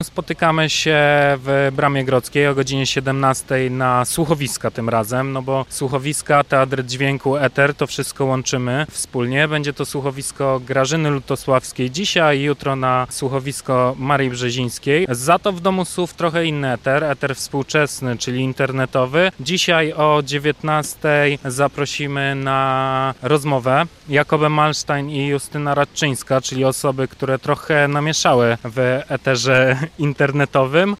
Spotykamy się w Bramie Grodzkiej o godzinie 17 na słuchowiska tym razem, no bo słuchowiska, teatr dźwięku, eter, to wszystko łączymy wspólnie. Będzie to słuchowisko Grażyny Lutosławskiej dzisiaj, jutro na słuchowisko Marii Brzezińskiej. Za to w Domu Słów trochę inny eter współczesny, czyli internetowy. Dzisiaj o 19 zaprosimy na rozmowę Jakobę Malsztajn i Justyna Radczyńska, czyli osoby, które trochę namieszały w eterze internetowym.